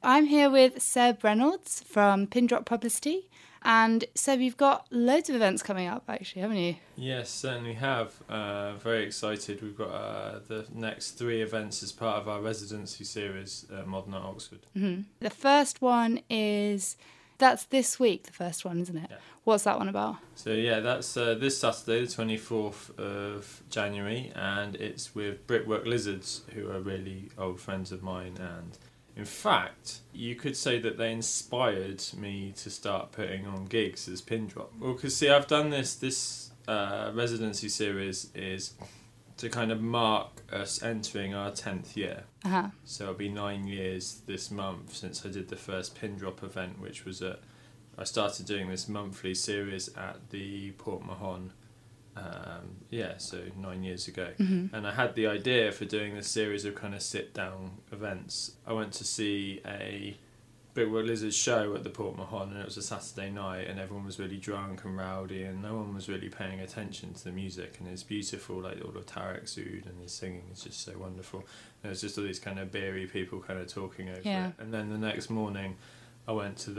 I'm here with Seb Reynolds from Pin Drop Publicity. And Seb, you've got loads of events coming up, actually, haven't you? Yes, certainly have. Very excited. We've got the next 3 events as part of our residency series at Modern Art Oxford. Mm-hmm. The first one that's this week, the first one, isn't it? Yeah. What's that one about? So yeah, that's this Saturday, the 24th of January, and it's with Brickwork Lizards, who are really old friends of mine, and in fact, you could say that they inspired me to start putting on gigs as Pin Drop. Well, because see, I've done this residency series is to kind of mark us entering our 10th year. Uh-huh. So it'll be 9 years this month since I did the first Pin Drop event, which was I started doing this monthly series at the Port Mahon. So 9 years ago. Mm-hmm. And I had the idea for doing this series of kind of sit-down events. I went to see a Brickwork Lizards show at the Port Mahon, and it was a Saturday night, and everyone was really drunk and rowdy, and no one was really paying attention to the music, and it's beautiful, like all of Tarek Zoud, and his singing is just so wonderful. And there's just all these kind of beery people kind of talking over it. And then the next morning, I went to the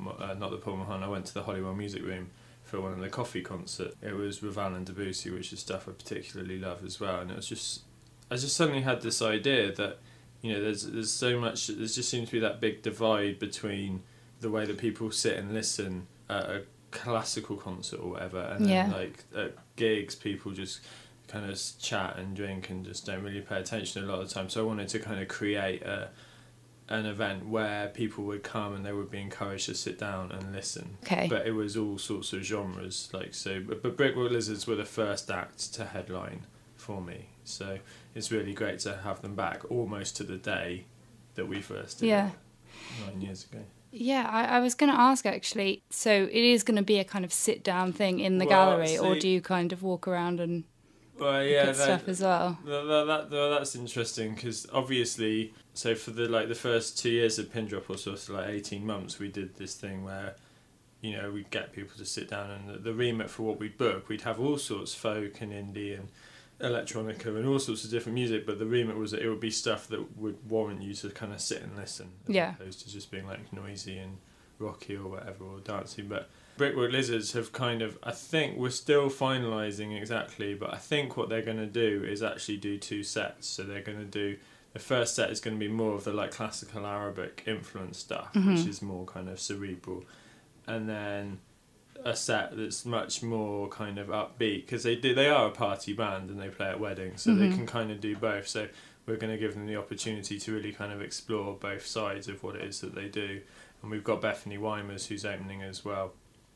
I went to the Holywell Music Room for one of the coffee concerts. It was Ravel and Debussy, which is stuff I particularly love as well. And it was just, I just suddenly had this idea that, there's so much, there just seems to be that big divide between the way that people sit and listen at a classical concert or whatever, and then like at gigs, people just kind of chat and drink and just don't really pay attention a lot of the time. So I wanted to kind of create an event where people would come and they would be encouraged to sit down and listen. Okay. But it was all sorts of genres, but Brickwork Lizards were the first act to headline for me. So it's really great to have them back almost to the day that we first did it 9 years ago. Yeah, I was going to ask actually, so it is going to be a kind of sit-down thing in the gallery, or do you kind of walk around and look at stuff as well? That's interesting, because obviously, so for the first 2 years of Pin Drop, or sort of like 18 months, we did this thing where, we'd get people to sit down, and the remit for what we'd book, we'd have all sorts, folk and indie and electronica and all sorts of different music, but the remit was that it would be stuff that would warrant you to kind of sit and listen, as opposed to just being like noisy and rocky or whatever, or dancing. But Brickwork Lizards have kind of, I think we're still finalising exactly, but I think what they're going to do is actually do 2 sets. So they're going to do, the first set is going to be more of the like classical Arabic influence stuff, which is more kind of cerebral, and then a set that's much more kind of upbeat, because they are a party band and they play at weddings, so they can kind of do both. So we're going to give them the opportunity to really kind of explore both sides of what it is that they do. And we've got Bethany Weimers who's opening as well.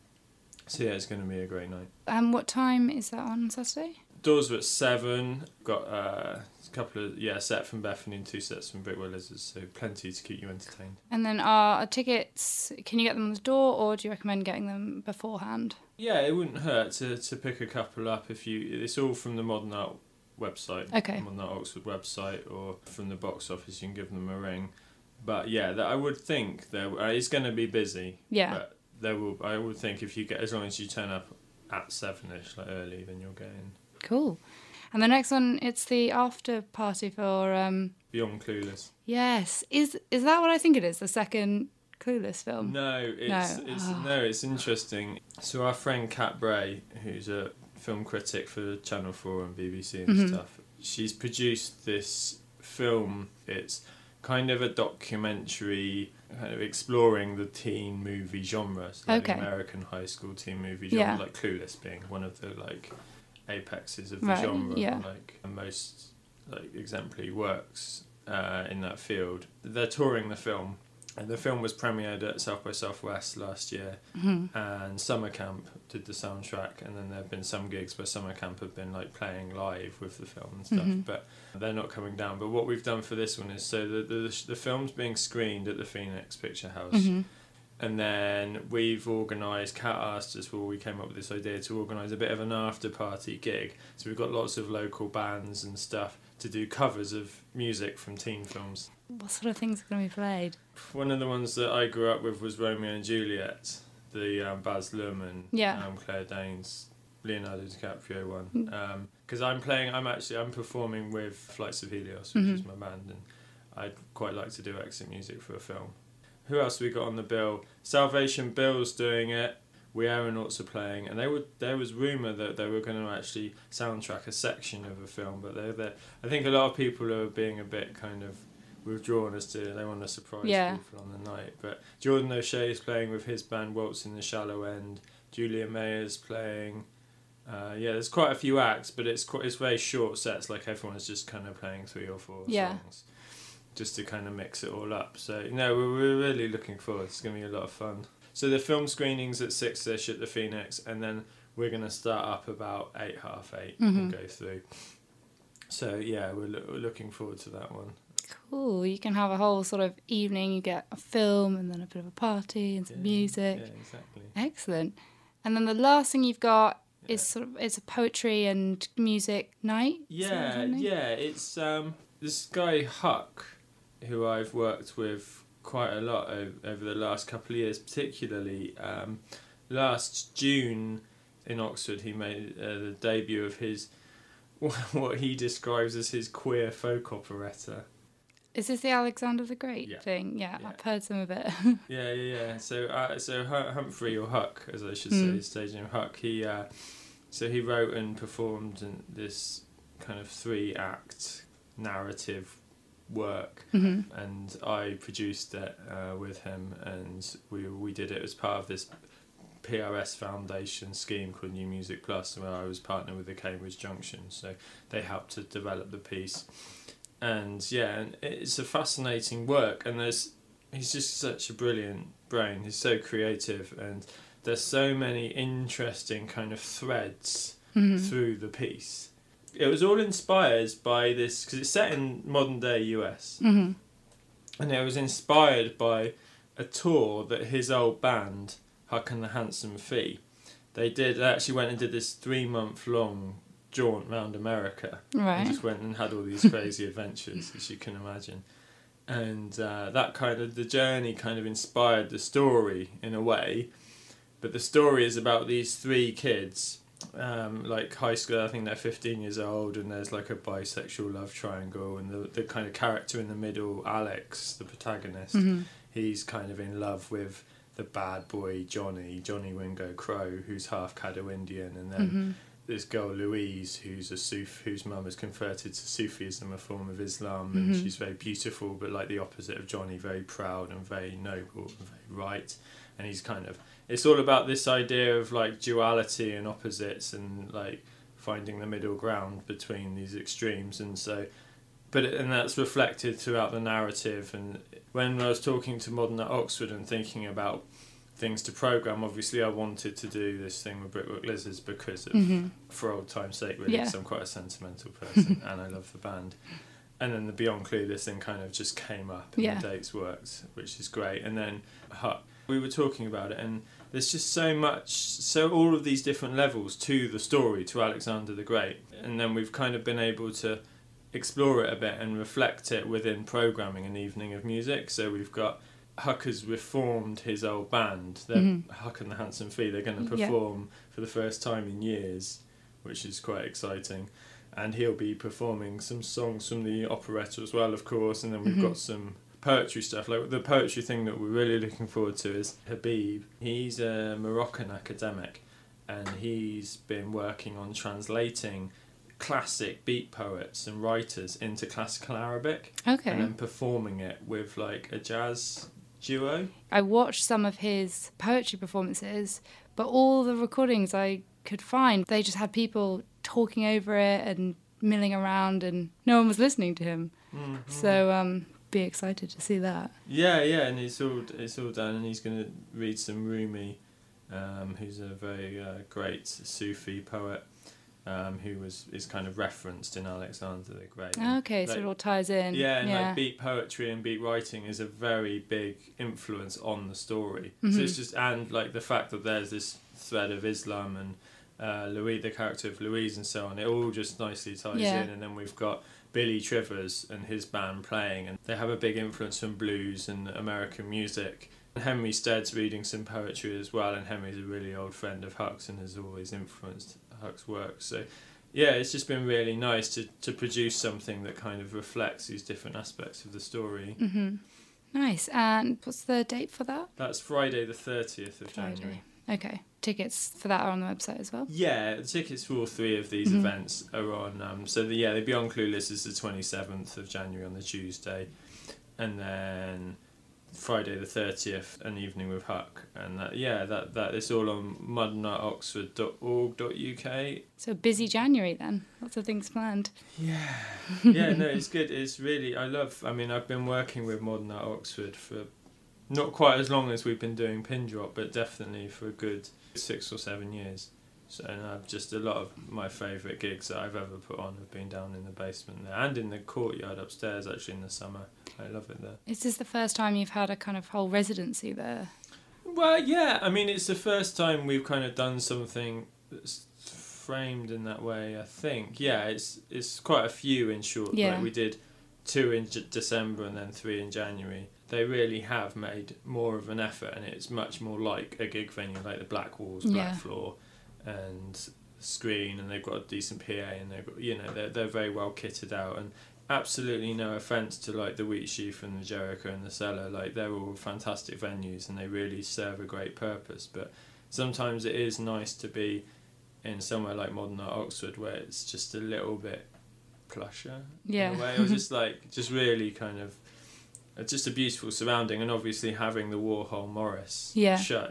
So yeah, it's going to be a great night. And what time is that on Saturday? Doors are at 7. Got a couple of set from Bethany and 2 sets from Brickwork Lizards, so plenty to keep you entertained. And then are tickets, can you get them on the door, or do you recommend getting them beforehand? Yeah, it wouldn't hurt to pick a couple up it's all from the Modern Art website, Modern Art Oxford website, or from the box office. You can give them a ring. But yeah, I would think it's going to be busy. Yeah. But I would think if you get, as long as you turn up at 7ish, like early, then you'll get in. Cool. And the next one, it's the after party for Beyond Clueless. Yes. Is that what I think it is? The second Clueless film? No, it's interesting. So our friend Kat Bray, who's a film critic for Channel 4 and BBC and stuff, she's produced this film. It's kind of a documentary, kind of exploring the teen movie genre, so like the American high school teen movie genre, like Clueless being one of the like apexes of the genre, like most like exemplary works in that field. They're touring the film, and the film was premiered at South by Southwest last year, and Summer Camp did the soundtrack, and then there have been some gigs where Summer Camp have been like playing live with the film and stuff, but they're not coming down. But what we've done for this one is, so the film's being screened at the Phoenix Picture House, and then we've organised, Kat asked us, we came up with this idea to organise a bit of an after-party gig. So we've got lots of local bands and stuff to do covers of music from teen films. What sort of things are going to be played? One of the ones that I grew up with was Romeo and Juliet, the Baz Luhrmann, Claire Danes, Leonardo DiCaprio one. Because I'm performing with Flights of Helios, which is my band, and I'd quite like to do exit music for a film. Who else we got on the bill? Salvation Bill's doing it. We Aeronauts are playing, and there was rumour that they were going to actually soundtrack a section of a film, but I think a lot of people are being a bit kind of withdrawn as to they want to surprise people on the night. But Jordan O'Shea is playing with his band Waltz in the Shallow End. Julia Mayer's playing. There's quite a few acts, but it's very short sets. Like everyone's just kind of playing 3 or 4 songs, just to kind of mix it all up. So we're really looking forward. It's going to be a lot of fun. So the film screening's at 6ish at the Phoenix, and then we're going to start up about 8, half 8, and go through. So we're looking forward to that one. Cool. You can have a whole sort of evening. You get a film and then a bit of a party and some music. Yeah, exactly. Excellent. And then the last thing you've got is it's a poetry and music night. It's this guy Huck, who I've worked with quite a lot over the last couple of years, particularly last June in Oxford. He made the debut of his what he describes as his queer folk operetta. Is this the Alexander the Great thing? Yeah, I've heard some of it. Yeah. So Humphrey, or Huck, as I should say, his stage name Huck. He wrote and performed in this kind of 3-act narrative work, and I produced it with him, and we did it as part of this PRS Foundation scheme called New Music Plus, where I was partnered with the Cambridge Junction, so they helped to develop the piece. And it's a fascinating work, and he's just such a brilliant brain. He's so creative, and there's so many interesting kind of threads through the piece. It was all inspired by this, because it's set in modern day US, and it was inspired by a tour that his old band, Huck and the Handsome Fee, they actually went and did this 3-month-long jaunt round America. Right. And just went and had all these crazy adventures, as you can imagine. And that kind of, the journey kind of inspired the story in a way. But the story is about these 3 kids, like high school, I think they're 15 years old, and there's like a bisexual love triangle, and the kind of character in the middle, Alex, the protagonist, he's kind of in love with the bad boy Johnny Wingo Crow, who's half Caddo Indian, and then this girl Louise, whose mum has converted to Sufism, a form of Islam, and she's very beautiful, but like the opposite of Johnny, very proud and very noble and very right. And he's kind of, it's all about this idea of like duality and opposites, and like finding the middle ground between these extremes. And so, and that's reflected throughout the narrative. And when I was talking to Modern at Oxford and thinking about things to programme, obviously I wanted to do this thing with Brickwork Lizards because of, for old time's sake, really, because I'm quite a sentimental person and I love the band. And then the Beyond Clueless thing kind of just came up, and the dates worked, which is great. And then we were talking about it, and there's just so all of these different levels to the story, to Alexander the Great. And then we've kind of been able to explore it a bit and reflect it within programming an evening of music. So we've got Huck has reformed his old band. Huck and the Handsome Fee, they're going to perform for the first time in years, which is quite exciting. And he'll be performing some songs from the operetta as well, of course. And then we've got some poetry stuff. Like the poetry thing that we're really looking forward to is Habib. He's a Moroccan academic, and he's been working on translating classic beat poets and writers into classical Arabic. Okay. And then performing it with like a jazz duo. I watched some of his poetry performances, but all the recordings I could find, they just had people talking over it and milling around, and no one was listening to him. So be excited to see that. And it's all done, and he's going to read some Rumi, who's a very great Sufi poet, who is kind of referenced in Alexander the Great. Okay, so it all ties in. Like beat poetry and beat writing is a very big influence on the story. So it's just, and like the fact that there's this thread of Islam and Louise, the character of Louise, and so on, it all just nicely ties in. And then we've got Billy Trivers and his band playing, and they have a big influence from blues and American music. And Henry Stead's reading some poetry as well, and Henry's a really old friend of Huck's and has always influenced Huck's work. So it's just been really nice to produce something that kind of reflects these different aspects of the story. Nice. And what's the date for that? That's Friday the 30th of January. Okay. Tickets for that are on the website as well? Yeah, the tickets for all three of these events are on. The Beyond Clueless is the 27th of January on the Tuesday. And then Friday the 30th, an evening with Huck. And that is all on modernartoxford.org.uk. So busy January then. Lots of things planned. Yeah, no, it's good. It's really, I've been working with Modern Art Oxford for not quite as long as we've been doing Pin Drop, but definitely for a good 6 or 7 years. So, and I've just a lot of my favourite gigs that I've ever put on have been down in the basement there and in the courtyard upstairs actually in the summer. I love it there. Is this the first time you've had a kind of whole residency there? Well, yeah. I mean, it's the first time we've kind of done something that's framed in that way, I think. Yeah, it's quite a few in short. Yeah. Like we did 2 in December and then 3 in January. They really have made more of an effort, and it's much more like a gig venue, like the Black Walls, Black Floor, and screen, and they've got a decent PA, and they've got, they're very well kitted out, and absolutely no offence to like the Wheatsheaf and the Jericho and the Cellar, like they're all fantastic venues and they really serve a great purpose, but sometimes it is nice to be in somewhere like Modern Art Oxford where it's just a little bit plusher in a way, or just really kind of just a beautiful surrounding, and obviously having the Warhol Morris show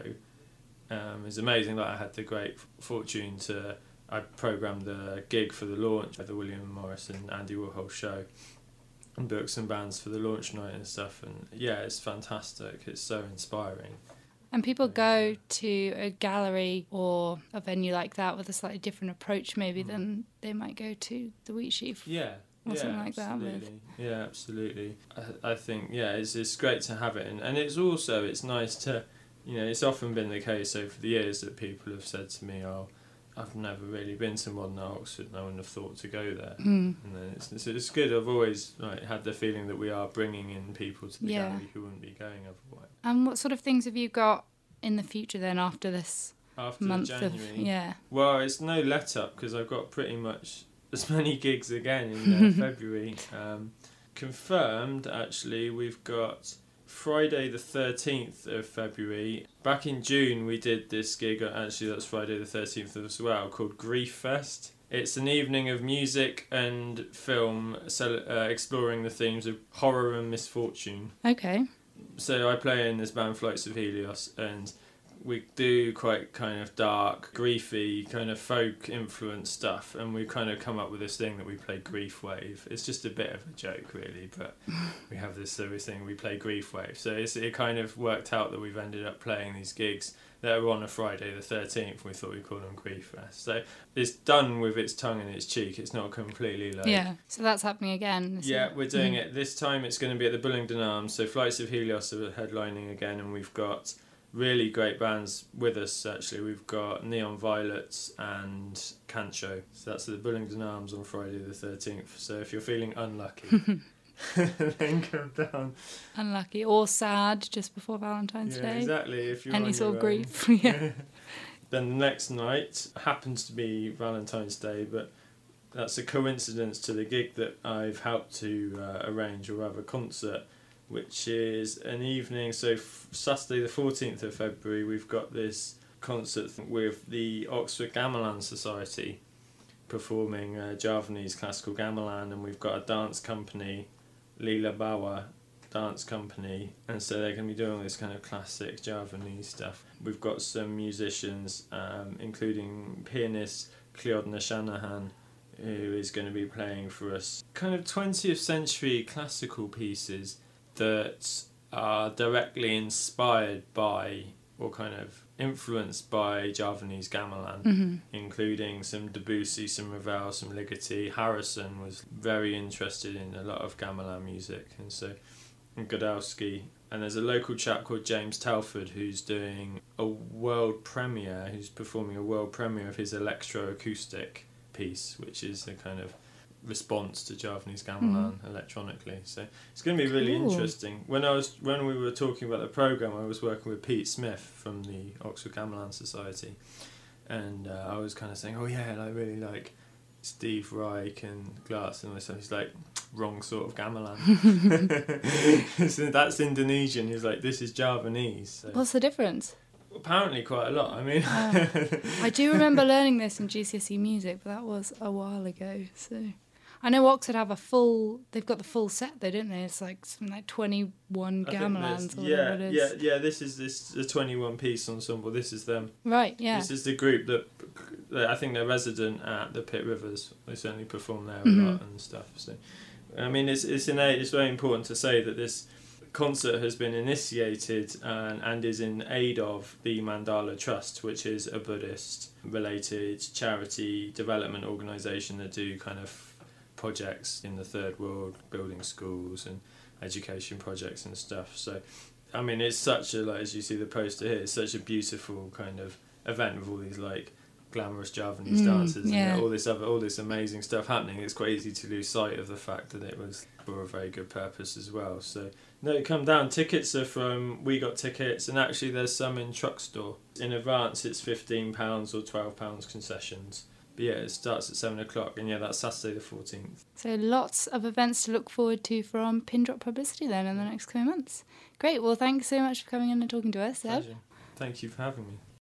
is amazing. Like I had the great fortune I programmed the gig for the launch of the William Morris and Andy Warhol show and booked some bands for the launch night and stuff, and yeah, it's fantastic. It's so inspiring. And people go to a gallery or a venue like that with a slightly different approach maybe than they might go to the Wheatsheaf. Or something like absolutely. that. Yeah, absolutely. I think, it's great to have it. And it's nice to, it's often been the case over the years that people have said to me, oh, I've never really been to Modern Art Oxford and I wouldn't have thought to go there. And then it's good. I've always had the feeling that we are bringing in people to the gallery who wouldn't be going otherwise. And what sort of things have you got in the future then after this month January? Well, it's no let up because I've got pretty much as many gigs again in February. Confirmed, actually, we've got Friday the 13th of February. Back in June we did this gig, actually that's Friday the 13th as well, called Grief Fest. It's an evening of music and film exploring the themes of horror and misfortune. Okay. So I play in this band Flights of Helios, and we do quite kind of dark, griefy, kind of folk influenced stuff, and we've kind of come up with this thing that we play Grief Wave. It's just a bit of a joke really, but we have this service thing, we play Grief Wave. So it kind of worked out that we've ended up playing these gigs that were on a Friday the 13th. We thought we'd call them Grief Fest. So it's done with its tongue in its cheek. It's not completely like... Yeah, so that's happening again. Yeah, we're doing it. This time it's going to be at the Bullingdon Arms. So Flights of Helios are headlining again, and we've got really great bands with us, actually. We've got Neon Violets and Cancho. So that's at the Bullingdon Arms on Friday the 13th. So if you're feeling unlucky, then come down. Unlucky or sad just before Valentine's Day. Yeah, exactly. If you're any sort of grief. Then the next night happens to be Valentine's Day, but that's a coincidence to the gig that I've helped to arrange, or rather concert, which is an evening. So Saturday the 14th of February we've got this concert with the Oxford Gamelan Society performing Javanese classical gamelan, and we've got a dance company, Leela Bawa Dance Company, and so they're going to be doing all this kind of classic Javanese stuff. We've got some musicians, including pianist Cleodna Shanahan, who is going to be playing for us kind of 20th century classical pieces that are directly inspired by, or kind of influenced by, Javanese gamelan, including some Debussy, some Ravel, some Ligeti. Harrison was very interested in a lot of gamelan music, and so Godowski. And there's a local chap called James Telford who's doing a world premiere, who's performing a world premiere of his electroacoustic piece, which is a kind of response to Javanese gamelan electronically. So it's going to be really interesting. When we were talking about the programme, I was working with Pete Smith from the Oxford Gamelan Society, and I was kind of saying, oh yeah, and I really like Steve Reich and Glass and all this stuff. He's like, wrong sort of gamelan. So that's Indonesian. He's like, this is Javanese. So. What's the difference? Apparently quite a lot. I mean, I do remember learning this in GCSE music, but that was a while ago. So I know Oxford have they've got the full set though, don't they? It's like something like 21 gamelans or whatever it is. Yeah. This is the 21-piece ensemble. This is them. Right. Yeah. This is the group that I think they're resident at the Pitt Rivers. They certainly perform there a lot and stuff. So, I mean, it's very important to say that this concert has been initiated and is in aid of the Mandala Trust, which is a Buddhist-related charity development organisation that do kind of projects in the third world, building schools and education projects and stuff. So, I mean, it's such a, like, as you see the poster here, it's such a beautiful kind of event with all these like glamorous Javanese dancers and all this amazing stuff happening. It's quite easy to lose sight of the fact that it was for a very good purpose as well. So no, come down. Tickets are from We Got Tickets, and actually there's some in Truck Store. In advance it's £15 or £12 concessions. But yeah, it starts at 7 o'clock, and yeah, that's Saturday the 14th. So lots of events to look forward to from Pin Drop Publicity then in the next coming months. Great, well thanks so much for coming in and talking to us, Seb. Pleasure. Thank you for having me.